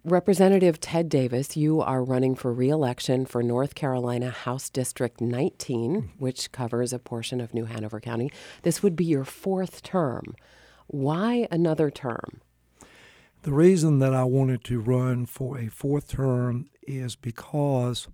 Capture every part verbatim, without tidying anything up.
Representative Ted Davis, you are running for re-election for North Carolina House District nineteen, which covers a portion of New Hanover County. This would be your fourth term. Why another term? The reason that I wanted to run for a fourth term is because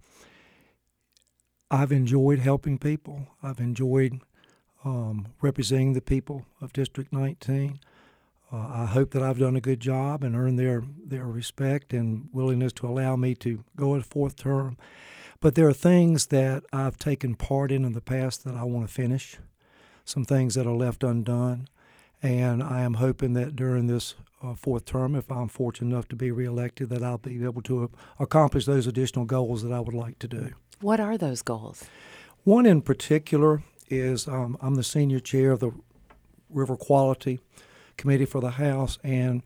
I've enjoyed helping people. I've enjoyed um, representing the people of District nineteen. Uh, I hope that I've done a good job and earned their, their respect and willingness to allow me to go a fourth term. But there are things that I've taken part in in the past that I want to finish, some things that are left undone. And I am hoping that during this uh, fourth term, if I'm fortunate enough to be reelected, that I'll be able to accomplish those additional goals that I would like to do. What are those goals? One in particular is um, I'm the senior chair of the River Quality Committee for the House, and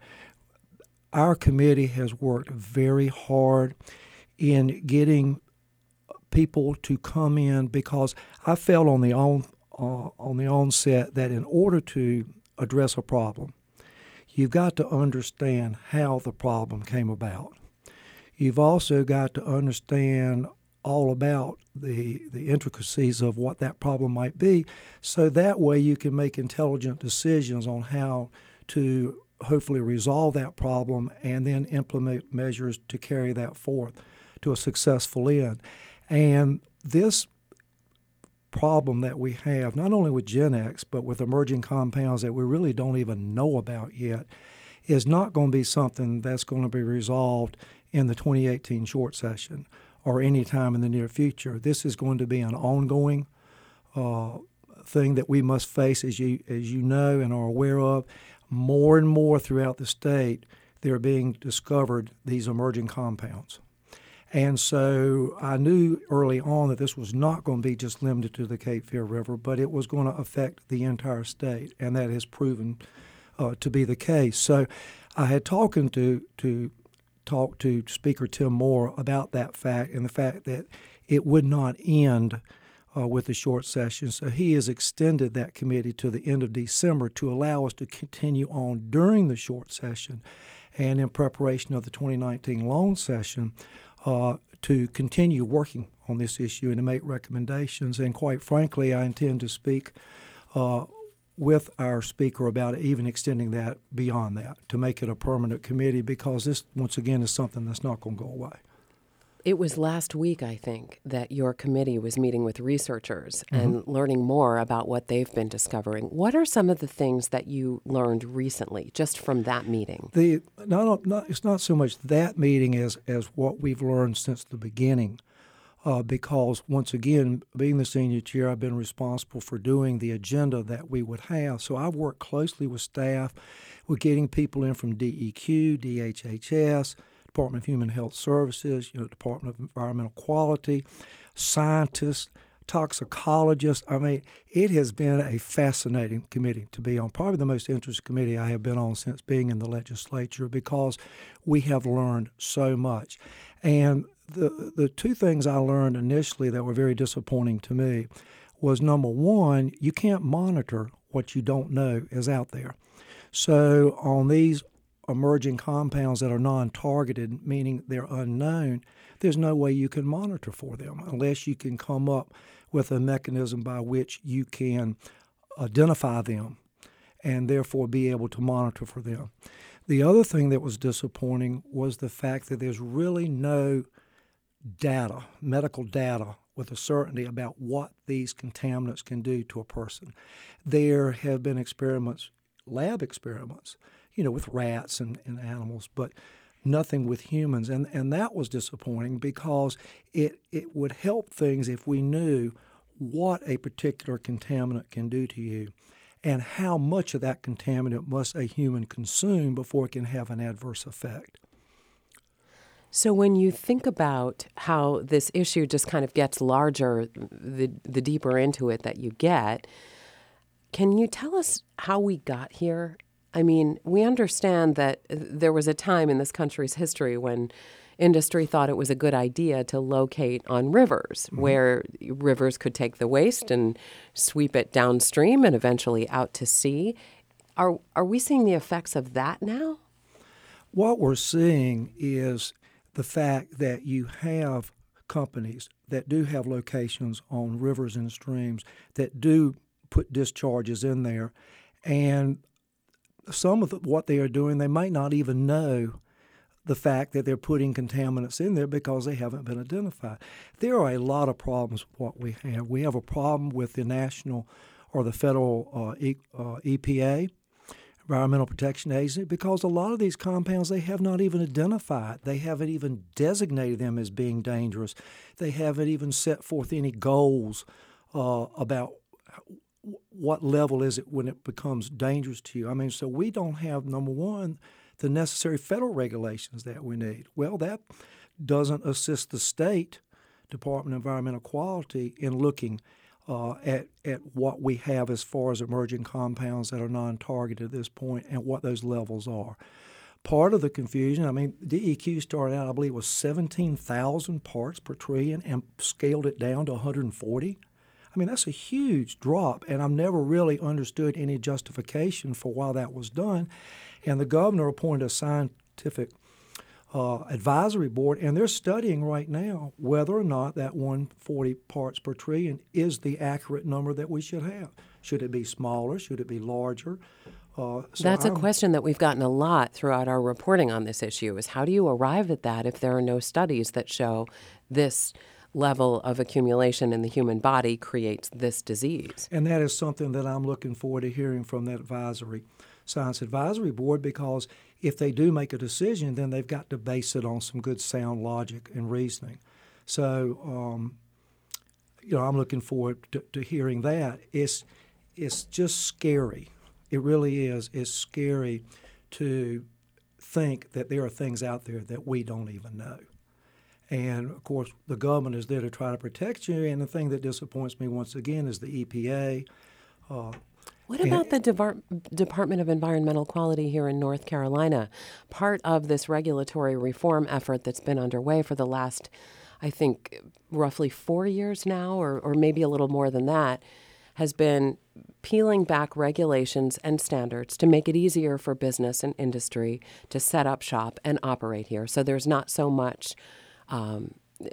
our committee has worked very hard in getting people to come in, because I felt on the on uh, on the onset that in order to address a problem, you've got to understand how the problem came about. You've also got to understand all about the the intricacies of what that problem might be, so that way you can make intelligent decisions on how to hopefully resolve that problem and then implement measures to carry that forth to a successful end. And this problem that we have, not only with Gen X, but with emerging compounds that we really don't even know about yet, is not going to be something that's going to be resolved in the twenty eighteen short session or any time in the near future. This is going to be an ongoing uh, thing that we must face, as you as you know and are aware of. More and more throughout the state, they're being discovered, these emerging compounds. And so I knew early on that this was not going to be just limited to the Cape Fear River, but it was going to affect the entire state, and that has proven uh, to be the case. So I had talking to to talk to Speaker Tim Moore about that fact and the fact that it would not end uh, with the short session. So he has extended that committee to the end of December to allow us to continue on during the short session and in preparation of the twenty nineteen long session uh, to continue working on this issue and to make recommendations. And quite frankly, I intend to speak uh, with our speaker about even extending that beyond that to make it a permanent committee, because this, once again, is something that's not going to go away. It was last week, I think, that your committee was meeting with researchers Mm-hmm. and learning more about what they've been discovering. What are some of the things that you learned recently just from that meeting? The not, not, it's not so much that meeting as, as what we've learned since the beginning, uh, because, once again, being the senior chair, I've been responsible for doing the agenda that we would have. So I've worked closely with staff. We're getting people in from D E Q, D H H S, Department of Human Health Services, you know, Department of Environmental Quality, scientists, toxicologists. I mean, it has been a fascinating committee to be on, probably the most interesting committee I have been on since being in the legislature, because we have learned so much. And the the two things I learned initially that were very disappointing to me was, number one, you can't monitor what you don't know is out there. So on these emerging compounds that are non-targeted, meaning they're unknown, there's no way you can monitor for them unless you can come up with a mechanism by which you can identify them and therefore be able to monitor for them. The other thing that was disappointing was the fact that there's really no data, medical data, with a certainty about what these contaminants can do to a person. There have been experiments, lab experiments, you know, with rats and, and animals, but nothing with humans. And and that was disappointing, because it, it would help things if we knew what a particular contaminant can do to you and how much of that contaminant must a human consume before it can have an adverse effect. So when you think about how this issue just kind of gets larger, the, the deeper into it that you get, can you tell us how we got here? I mean, we understand that there was a time in this country's history when industry thought it was a good idea to locate on rivers, mm-hmm. where rivers could take the waste and sweep it downstream and eventually out to sea. Are are we seeing the effects of that now? What we're seeing is the fact that you have companies that do have locations on rivers and streams that do put discharges in there, and some of the, what they are doing, they might not even know the fact that they're putting contaminants in there because they haven't been identified. There are a lot of problems with what we have. We have a problem with the national or the federal uh, e, uh, E P A, Environmental Protection Agency, because a lot of these compounds they have not even identified. They haven't even designated them as being dangerous. They haven't even set forth any goals uh, about what level is it when it becomes dangerous to you. I mean, so we don't have, number one, the necessary federal regulations that we need. Well, that doesn't assist the state Department of Environmental Quality in looking uh, at, at what we have as far as emerging compounds that are non-targeted at this point and what those levels are. Part of the confusion, I mean, D E Q started out, I believe, with seventeen thousand parts per trillion and scaled it down to one hundred forty. I mean, that's a huge drop, and I've never really understood any justification for why that was done. And the governor appointed a scientific uh, advisory board, and they're studying right now whether or not that one hundred forty parts per trillion is the accurate number that we should have. Should it be smaller? Should it be larger? Uh, so That's a I'm, question that we've gotten a lot throughout our reporting on this issue, is how do you arrive at that if there are no studies that show this level of accumulation in the human body creates this disease? And that is something that I'm looking forward to hearing from that advisory, science advisory board, because if they do make a decision, then they've got to base it on some good sound logic and reasoning. So, um, you know, I'm looking forward to, to hearing that. It's, it's just scary. It really is. It's scary to think that there are things out there that we don't even know. And, of course, the government is there to try to protect you. And the thing that disappoints me once again is the E P A. Uh, what about the Devar- Department of Environmental Quality here in North Carolina? Part of this regulatory reform effort that's been underway for the last, I think, roughly four years now, or, or maybe a little more than that, has been peeling back regulations and standards to make it easier for business and industry to set up shop and operate here. So there's not so much Um,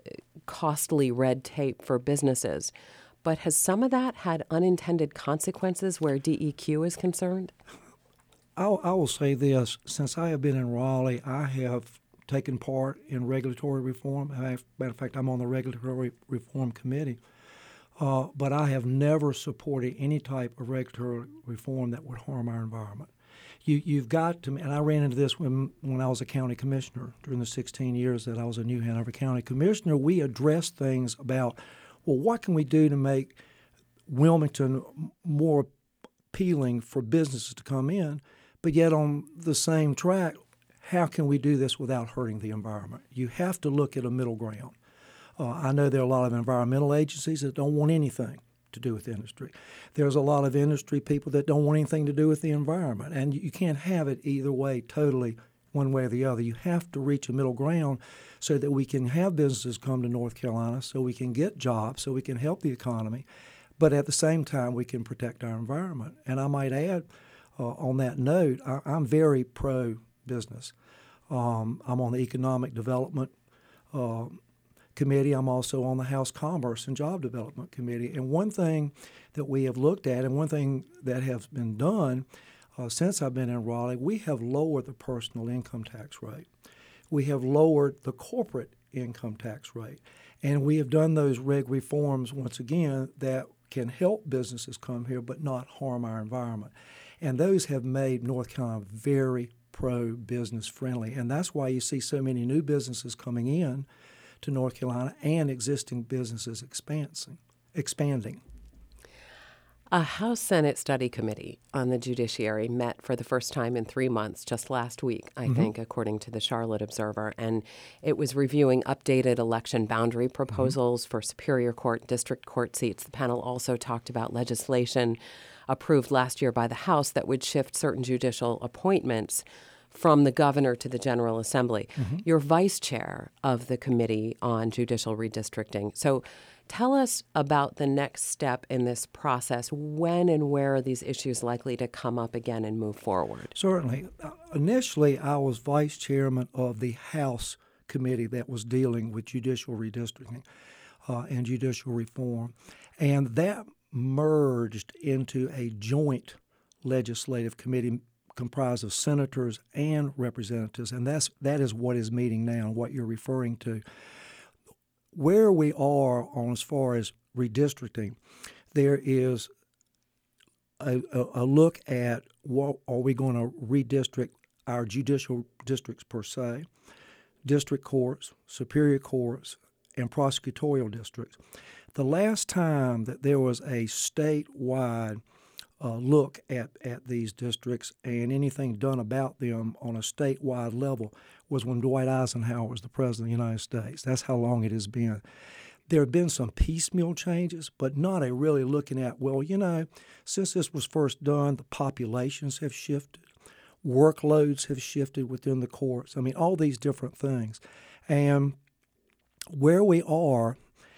costly red tape for businesses. But has some of that had unintended consequences where D E Q is concerned? I'll, I will say this. Since I have been in Raleigh, I have taken part in regulatory reform. As a matter of fact, I'm on the regulatory reform committee. Uh, but I have never supported any type of regulatory reform that would harm our environment. You, you've got to, and I ran into this when, when I was a county commissioner during the sixteen years that I was a New Hanover County commissioner. We addressed things about, well, what can we do to make Wilmington more appealing for businesses to come in, but yet on the same track, how can we do this without hurting the environment? You have to look at a middle ground. Uh, I know there are a lot of environmental agencies that don't want anything to do with industry. There's a lot of industry people that don't want anything to do with the environment, and you can't have it either way totally one way or the other. You have to reach a middle ground so that we can have businesses come to North Carolina, so we can get jobs, so we can help the economy, but at the same time we can protect our environment. And I might add uh, on that note, I, I'm very pro-business. Um, I'm on the Economic Development uh, Committee. I'm also on the House Commerce and Job Development Committee. And one thing that we have looked at, and one thing that has been done uh, since I've been in Raleigh, we have lowered the personal income tax rate. We have lowered the corporate income tax rate. And we have done those reg reforms, once again, that can help businesses come here but not harm our environment. And those have made North Carolina very pro-business friendly. And that's why you see so many new businesses coming in to North Carolina and existing businesses expanding. expanding. A House Senate Study Committee on the Judiciary met for the first time in three months just last week, I mm-hmm. think, according to the Charlotte Observer. And it was reviewing updated election boundary proposals mm-hmm. for Superior Court, District Court seats. The panel also talked about legislation approved last year by the House that would shift certain judicial appointments from the governor to the General Assembly. Mm-hmm. You're vice chair of the Committee on Judicial Redistricting. So tell us about the next step in this process. When and where are these issues likely to come up again and move forward? Certainly. Uh, initially, I was vice chairman of the House committee that was dealing with judicial redistricting uh, and judicial reform. And that merged into a joint legislative committee comprised of senators and representatives. And that's that is what is meeting now, what you're referring to. Where we are on as far as redistricting, there is a, a, a look at what are we going to redistrict our judicial districts per se, district courts, superior courts, and prosecutorial districts. The last time that there was a statewide uh, look at, at these districts and anything done about them on a statewide level was when Dwight Eisenhower was the President of the United States. That's how long it has been. There have been some piecemeal changes, but not a really looking at, well, you know, since this was first done, the populations have shifted, workloads have shifted within the courts. I mean, all these different things. And where we are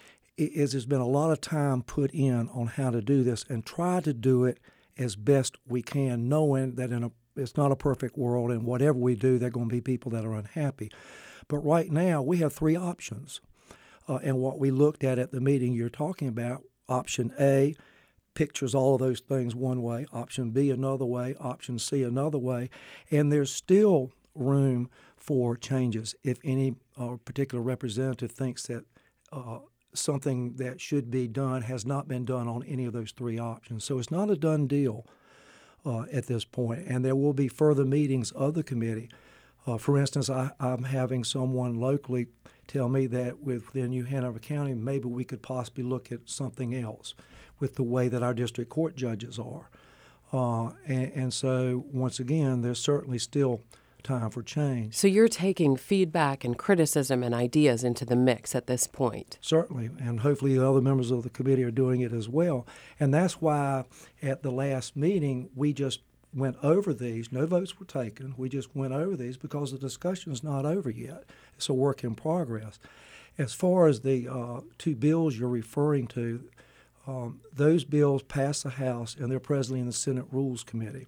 is there's been a lot of time put in on how to do this and try to do it as best we can, knowing that in a it's not a perfect world, and whatever we do, there are going to be people that are unhappy. But right now, we have three options. Uh, and what we looked at at the meeting you're talking about, option A pictures all of those things one way, option B another way, option C another way, and there's still room for changes if any uh, particular representative thinks that uh, something that should be done has not been done on any of those three options. So it's not a done deal uh, at this point, and there will be further meetings of the committee. Uh, for instance, I, I'm having someone locally tell me that within New Hanover County, maybe we could possibly look at something else with the way that our district court judges are. Uh, and, and so, once again, there's certainly still time for change. So you're taking feedback and criticism and ideas into the mix at this point? Certainly, and hopefully the other members of the committee are doing it as well. And that's why at the last meeting, we just went over these. No votes were taken. We just went over these because the discussion is not over yet. It's a work in progress. As far as the uh, two bills you're referring to, um, those bills passed the House and they're presently in the Senate Rules Committee.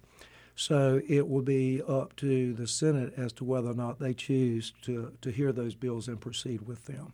So it will be up to the Senate as to whether or not they choose to, to hear those bills and proceed with them.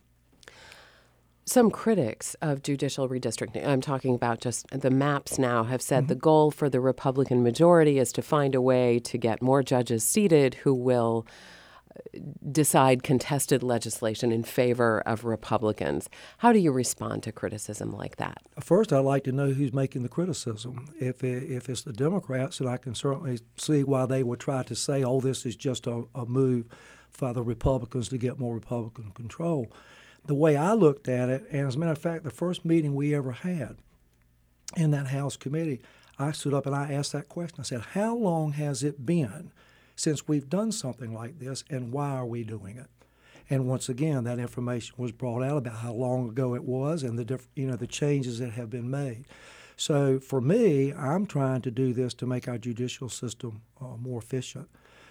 Some critics of judicial redistricting, I'm talking about just the maps now, have said mm-hmm. the goal for the Republican majority is to find a way to get more judges seated who will decide contested legislation in favor of Republicans. How do you respond to criticism like that? First, I'd like to know who's making the criticism. If it, if it's the Democrats, then I can certainly see why they would try to say, oh, this is just a, a move for the Republicans to get more Republican control. The way I looked at it, and as a matter of fact, the first meeting we ever had in that House committee, I stood up and I asked that question. I said, how long has it been since we've done something like this, and why are we doing it? And once again, that information was brought out about how long ago it was and the diff- you know the changes that have been made. So for me, I'm trying to do this to make our judicial system uh, more efficient.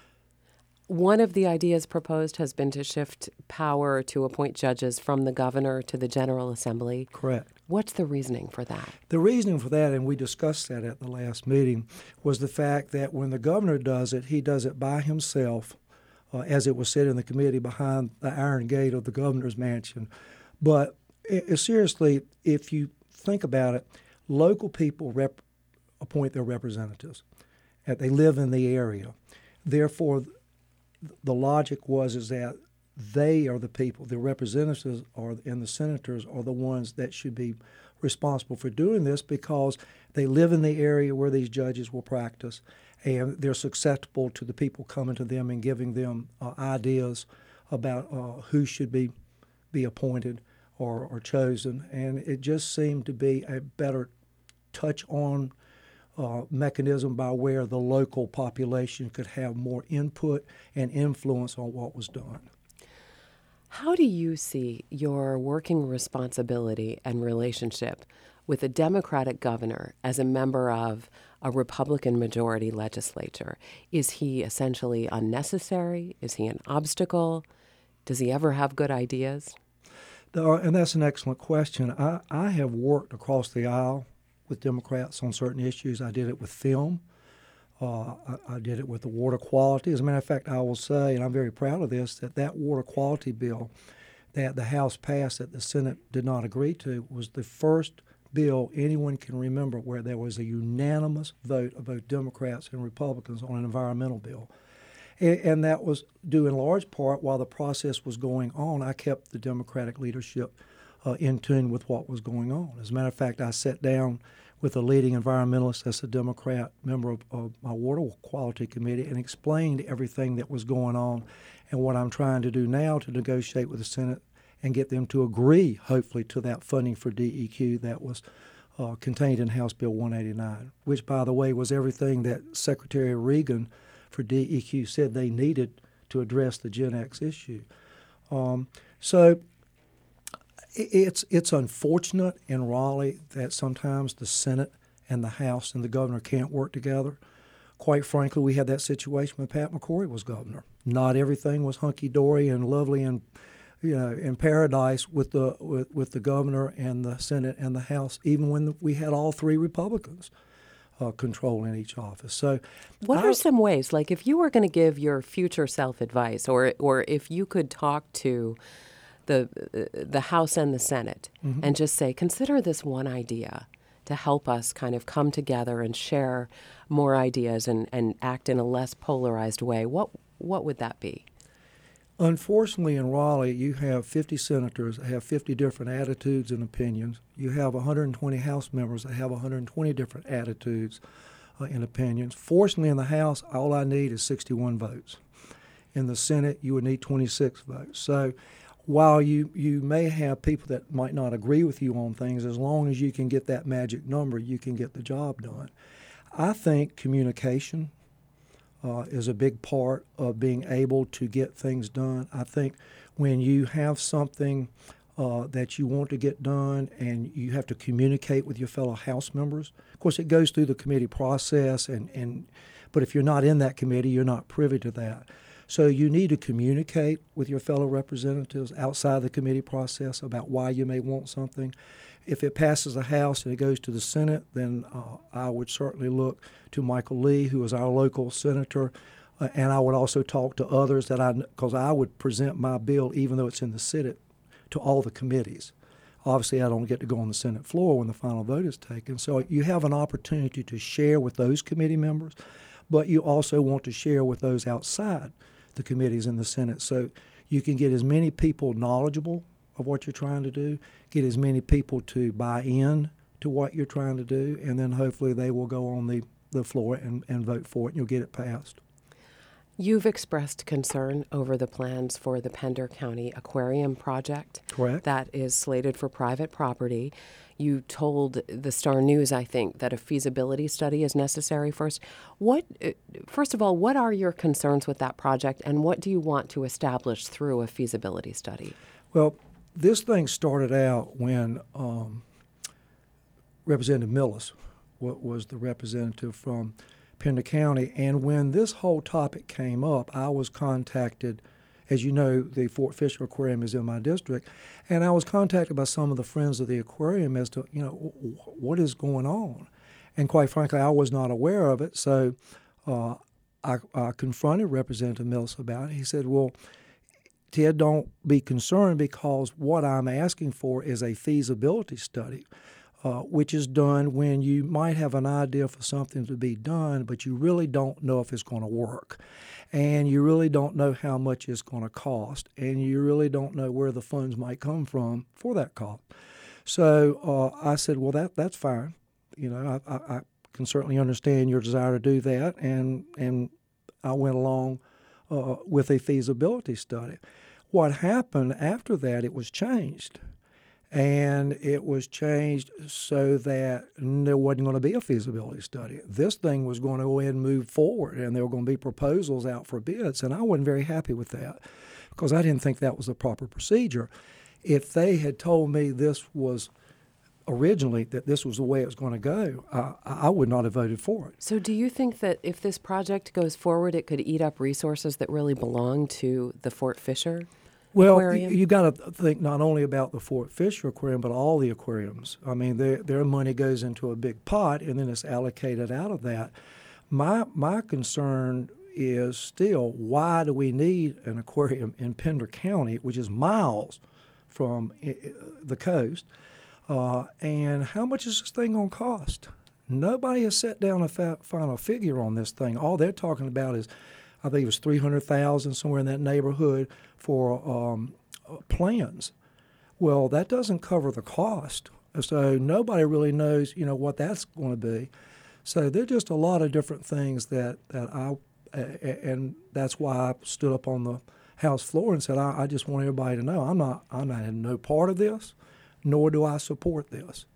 One of the ideas proposed has been to shift power to appoint judges from the governor to the General Assembly. Correct. What's the reasoning for that? The reasoning for that, and we discussed that at the last meeting, was the fact that when the governor does it, he does it by himself, uh, as it was said in the committee, behind the iron gate of the governor's mansion. But it, seriously, if you think about it, local people rep- appoint their representatives. Uh, they live in the area. Therefore, the logic was is that they are the people, the representatives are, and the senators are the ones that should be responsible for doing this because they live in the area where these judges will practice, and they're susceptible to the people coming to them and giving them uh, ideas about uh, who should be be appointed or, or chosen. And it just seemed to be a better touch on Uh, mechanism by where the local population could have more input and influence on what was done. How do you see your working responsibility and relationship with a Democratic governor as a member of a Republican majority legislature? Is he essentially unnecessary? Is he an obstacle? Does he ever have good ideas? Uh, and that's an excellent question. I, I have worked across the aisle with Democrats on certain issues. I did it with film. Uh, I, I did it with the water quality. As a matter of fact, I will say, and I'm very proud of this, that that water quality bill that the House passed that the Senate did not agree to was the first bill anyone can remember where there was a unanimous vote of both Democrats and Republicans on an environmental bill. And, and that was due in large part while the process was going on. I kept the Democratic leadership uh, in tune with what was going on. As a matter of fact, I sat down with a leading environmentalist that's a Democrat member of, of my Water Quality Committee and explained everything that was going on and what I'm trying to do now to negotiate with the Senate and get them to agree, hopefully, to that funding for D E Q that was uh, contained in House Bill one eighty-nine, which, by the way, was everything that Secretary Regan for D E Q said they needed to address the Gen X issue. Um, so it's it's unfortunate in Raleigh that sometimes the Senate and the House and the governor can't work together. Quite frankly, we had that situation when Pat McCrory was governor. Not everything was hunky-dory and lovely and, you know, in paradise with the with, with the governor and the Senate and the House, even when the, we had all three Republicans uh, controlling each office. So, what I, are some ways, like if you were going to give your future self advice, or or if you could talk to the the House and the Senate mm-hmm. and just say, consider this one idea to help us kind of come together and share more ideas and, and act in a less polarized way, what what would that be? Unfortunately, in Raleigh, you have fifty senators that have fifty different attitudes and opinions. You have one hundred twenty House members that have one hundred twenty different attitudes uh, and opinions. Fortunately, in the House, all I need is sixty-one votes. In the Senate, you would need twenty-six votes. So while you, you may have people that might not agree with you on things, as long as you can get that magic number, you can get the job done. I think communication uh, is a big part of being able to get things done. I think when you have something uh, that you want to get done and you have to communicate with your fellow House members, of course it goes through the committee process, and, and but if you're not in that committee, you're not privy to that. So you need to communicate with your fellow representatives outside the committee process about why you may want something. If it passes the House and it goes to the Senate, then uh, I would certainly look to Michael Lee, who is our local senator, uh, and I would also talk to others that I, because I would present my bill, even though it's in the Senate, to all the committees. Obviously, I don't get to go on the Senate floor when the final vote is taken. So you have an opportunity to share with those committee members, but you also want to share with those outside the committees in the Senate, so you can get as many people knowledgeable of what you're trying to do, get as many people to buy in to what you're trying to do, and then hopefully they will go on the, the floor and, and vote for it, and you'll get it passed. You've expressed concern over the plans for the Pender County Aquarium project. Correct. That is slated for private property. You told the Star News, I think, that a feasibility study is necessary first. What, first of all, what are your concerns with that project, and what do you want to establish through a feasibility study? Well, this thing started out when um, Representative Millis was the representative from Pender County, and when this whole topic came up, I was contacted. As you know, the Fort Fisher Aquarium is in my district, and I was contacted by some of the friends of the aquarium as to, you know, what is going on. And quite frankly, I was not aware of it, so uh, I, I confronted Representative Mills about it. He said, well, Ted, don't be concerned, because what I'm asking for is a feasibility study, uh, which is done when you might have an idea for something to be done, but you really don't know if it's going to work. And you really don't know how much it's going to cost, and you really don't know where the funds might come from for that cost. So uh, I said, well, that that's fine. You know, I, I, I can certainly understand your desire to do that, and and I went along uh, with a feasibility study. What happened after that, it was changed. And it was changed so that there wasn't going to be a feasibility study. This thing was going to go ahead and move forward, and there were going to be proposals out for bids, and I wasn't very happy with that because I didn't think that was the proper procedure. If they had told me this was originally that this was the way it was going to go, uh, I would not have voted for it. So do you think that if this project goes forward, it could eat up resources that really belong to the Fort Fisher Well, Aquarium? you, you got to think not only about the Fort Fisher Aquarium, but all the aquariums. I mean, their their money goes into a big pot, and then it's allocated out of that. My my concern is still, why do we need an aquarium in Pender County, which is miles from I- the coast? Uh, and how much is this thing going to cost? Nobody has set down a fa- final figure on this thing. All they're talking about is, I think it was three hundred thousand dollars, somewhere in that neighborhood, for um, uh, plans. Well, that doesn't cover the cost. So nobody really knows, you know, what that's going to be. So there's just a lot of different things that, that I, uh, and that's why I stood up on the House floor and said, I, I just want everybody to know I'm not, I'm not in no part of this, nor do I support this.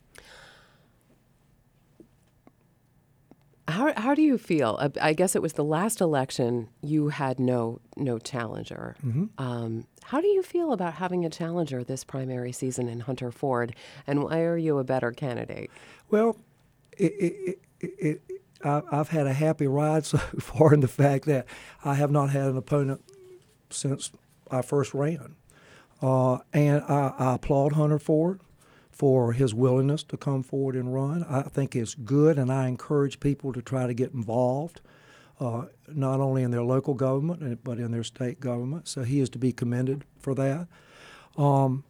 How how do you feel? Uh, I guess it was the last election. You had no no challenger. Mm-hmm. Um, how do you feel about having a challenger this primary season in Hunter Ford? And why are you a better candidate? Well, it, it, it, it, I, I've had a happy ride so far in the fact that I have not had an opponent since I first ran. Uh, and I, I applaud Hunter Ford for his willingness to come forward and run. I think it's good, and I encourage people to try to get involved, uh, not only in their local government, but in their state government. So he is to be commended for that. Um,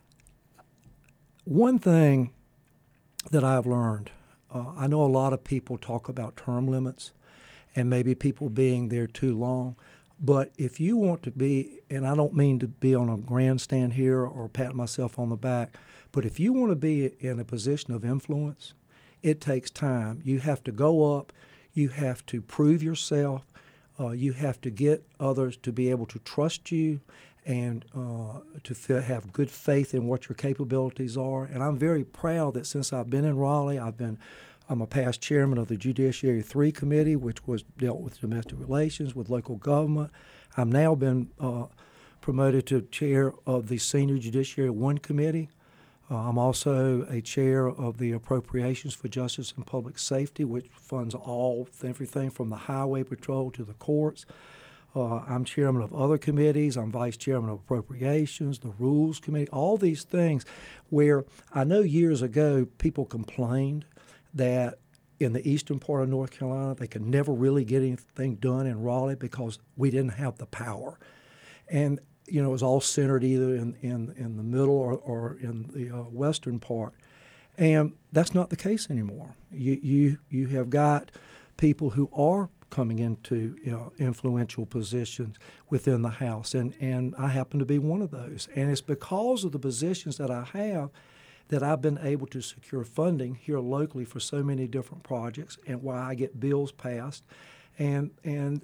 one thing that I've learned, uh, I know a lot of people talk about term limits and maybe people being there too long. But if you want to be, and I don't mean to be on a grandstand here or pat myself on the back, but if you want to be in a position of influence, it takes time. You have to go up. You have to prove yourself. Uh, you have to get others to be able to trust you and uh, to feel, have good faith in what your capabilities are. And I'm very proud that since I've been in Raleigh, I've been I'm a past chairman of the Judiciary three Committee, which was dealt with domestic relations, with local government. I've now been uh, promoted to chair of the Senior Judiciary one Committee. Uh, I'm also a chair of the Appropriations for Justice and Public Safety, which funds all everything from the Highway Patrol to the courts. Uh, I'm chairman of other committees. I'm vice chairman of Appropriations, the Rules Committee, all these things where I know years ago people complained that in the eastern part of North Carolina, they could never really get anything done in Raleigh because we didn't have the power. And, you know, it was all centered either in, in, in the middle or, or in the uh, western part. And that's not the case anymore. You, you, you have got people who are coming into, you know, influential positions within the House, and, and I happen to be one of those. And it's because of the positions that I have that I've been able to secure funding here locally for so many different projects, and why I get bills passed. And and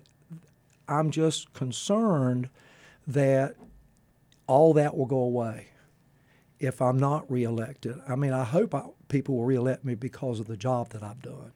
I'm just concerned that all that will go away if I'm not reelected. I mean, I hope I, people will reelect me because of the job that I've done.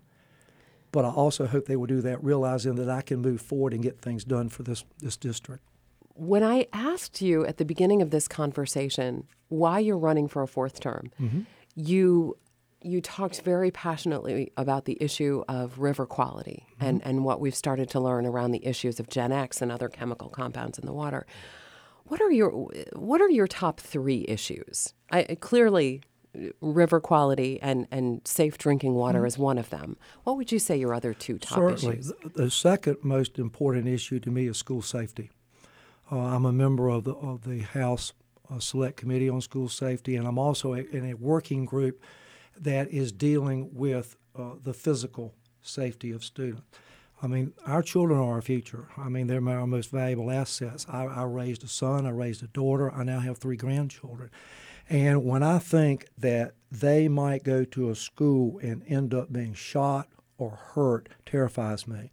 But I also hope they will do that realizing that I can move forward and get things done for this, this district. When I asked you at the beginning of this conversation why you're running for a fourth term, Mm-hmm. you you talked very passionately about the issue of river quality mm-hmm. and, and what we've started to learn around the issues of Gen X and other chemical compounds in the water. What are your what are your top three issues? I, clearly, river quality and, and safe drinking water mm-hmm. is one of them. What would you say your other two top Certainly. issues? The, the second most important issue to me is school safety. Uh, I'm a member of the of the House uh, Select Committee on School Safety, and I'm also a, in a working group that is dealing with uh, the physical safety of students. I mean, our children are our future. I mean, they're our most valuable assets. I, I raised a son, I raised a daughter, I now have three grandchildren. And when I think that they might go to a school and end up being shot or hurt, terrifies me.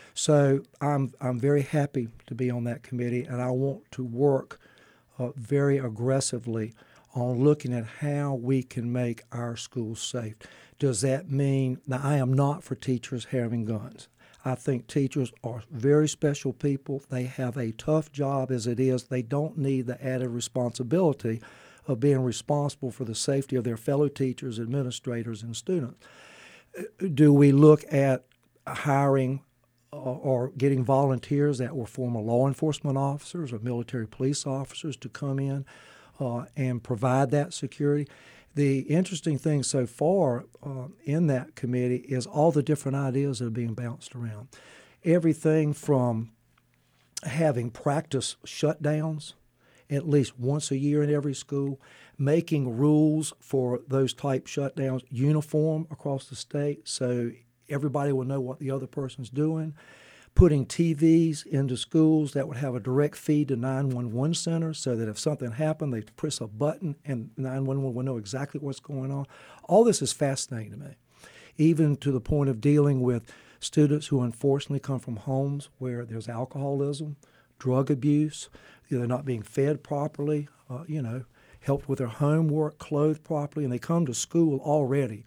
So I'm I'm very happy to be on that committee, and I want to work uh, very aggressively on looking at how we can make our schools safe. Does that mean, now I am not for teachers having guns. I think teachers are very special people. They have a tough job as it is. They don't need the added responsibility of being responsible for the safety of their fellow teachers, administrators, and students. Do we look at hiring uh, or getting volunteers that were former law enforcement officers or military police officers to come in uh, and provide that security? The interesting thing so far uh, in that committee is all the different ideas that are being bounced around. Everything from having practice shutdowns at least once a year in every school, making rules for those type shutdowns uniform across the state so everybody will know what the other person's doing, putting T Vs into schools that would have a direct feed to nine one one centers so that if something happened, they press a button and nine one one will know exactly what's going on. All this is fascinating to me, even to the point of dealing with students who unfortunately come from homes where there's alcoholism, drug abuse, they're not being fed properly, uh, you know, helped with their homework, clothed properly, and they come to school already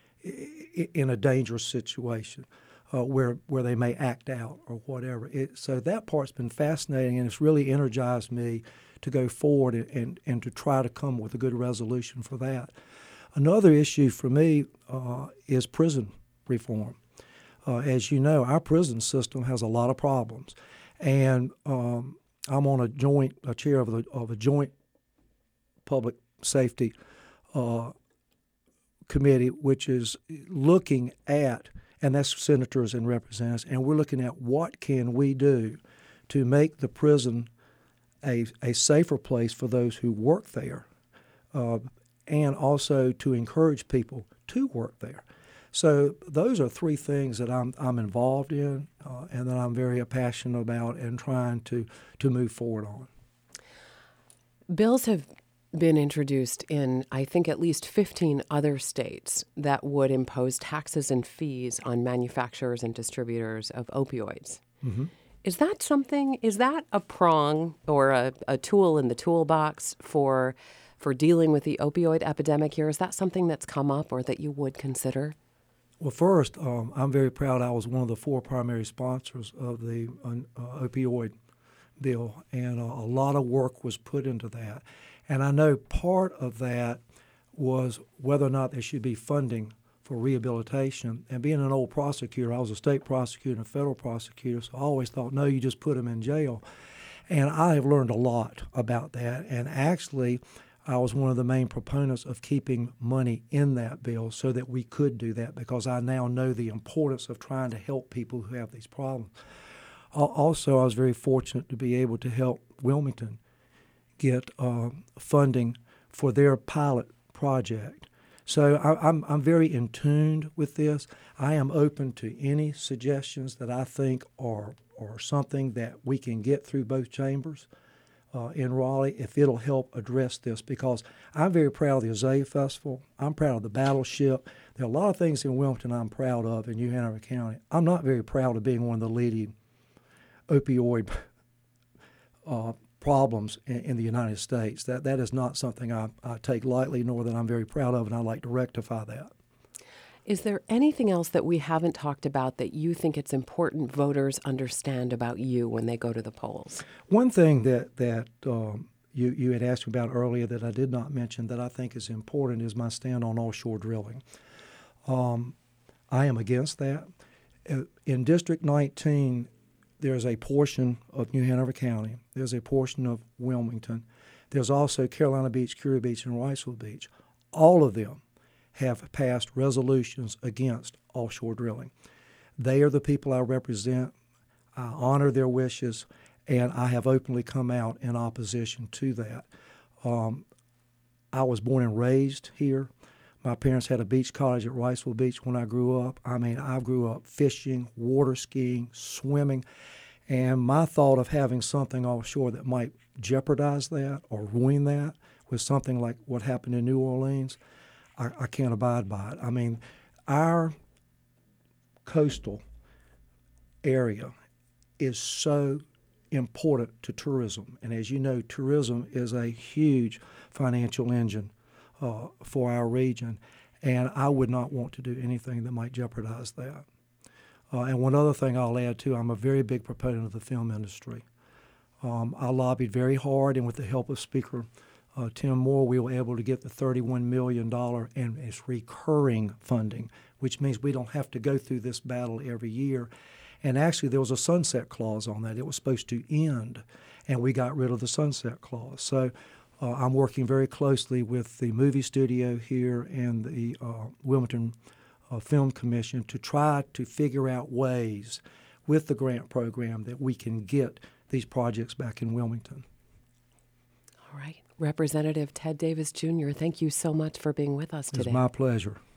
in a dangerous situation uh, where where they may act out or whatever. It, so that part's been fascinating, and it's really energized me to go forward and, and, and to try to come with a good resolution for that. Another issue for me uh, is prison reform. Uh, as you know, our prison system has a lot of problems, and um, I'm on a joint, a chair of, the, of a joint public safety uh, committee, which is looking at, and that's senators and representatives, and we're looking at what can we do to make the prison a, a safer place for those who work there, uh, and also to encourage people to work there. So those are three things that I'm I'm involved in uh, and that I'm very passionate about and trying to, to move forward on. Bills have been introduced in, I think, at least fifteen other states that would impose taxes and fees on manufacturers and distributors of opioids. Mm-hmm. Is that something, is that a prong or a, a tool in the toolbox for, for dealing with the opioid epidemic here? Is that something that's come up or that you would consider? Well, first, um, I'm very proud I was one of the four primary sponsors of the uh, opioid bill, and uh, a lot of work was put into that. And I know part of that was whether or not there should be funding for rehabilitation. And being an old prosecutor, I was a state prosecutor and a federal prosecutor, so I always thought, no, you just put them in jail. And I have learned a lot about that, and actually I was one of the main proponents of keeping money in that bill so that we could do that, because I now know the importance of trying to help people who have these problems. Also, I was very fortunate to be able to help Wilmington get uh, funding for their pilot project. So I, I'm, I'm very in tune with this. I am open to any suggestions that I think are, are something that we can get through both chambers. Uh, in Raleigh, if it'll help address this, because I'm very proud of the Azalea Festival. I'm proud of the Battleship. There are a lot of things in Wilmington I'm proud of in New Hanover County. I'm not very proud of being one of the leading opioid uh, problems in, in the United States. That that is not something I, I take lightly, nor that I'm very proud of, and I'd like to rectify that. Is there anything else that we haven't talked about that you think it's important voters understand about you when they go to the polls? One thing that, that um, you, you had asked me about earlier that I did not mention that I think is important is my stand on offshore drilling. Um, I am against that. In District nineteen, there's a portion of New Hanover County. There's a portion of Wilmington. There's also Carolina Beach, Curia Beach, and Riceville Beach. All of them have passed resolutions against offshore drilling. They are the people I represent. I honor their wishes, and I have openly come out in opposition to that. Um, I was born and raised here. My parents had a beach cottage at Riceville Beach when I grew up. I mean, I grew up fishing, water skiing, swimming, and my thought of having something offshore that might jeopardize that or ruin that was something like what happened in New Orleans. I, I can't abide by it. I mean, our coastal area is so important to tourism. And as you know, tourism is a huge financial engine uh, for our region. And I would not want to do anything that might jeopardize that. Uh, and one other thing I'll add, too, I'm a very big proponent of the film industry. Um, I lobbied very hard, and with the help of Speaker uh, Tim Moore, we were able to get the thirty-one million dollars, and it's recurring funding, which means we don't have to go through this battle every year. And actually, there was a sunset clause on that. It was supposed to end, and we got rid of the sunset clause. So uh, I'm working very closely with the movie studio here and the uh, Wilmington uh, Film Commission to try to figure out ways with the grant program that we can get these projects back in Wilmington. All right. Representative Ted Davis Junior, thank you so much for being with us today. It's my pleasure.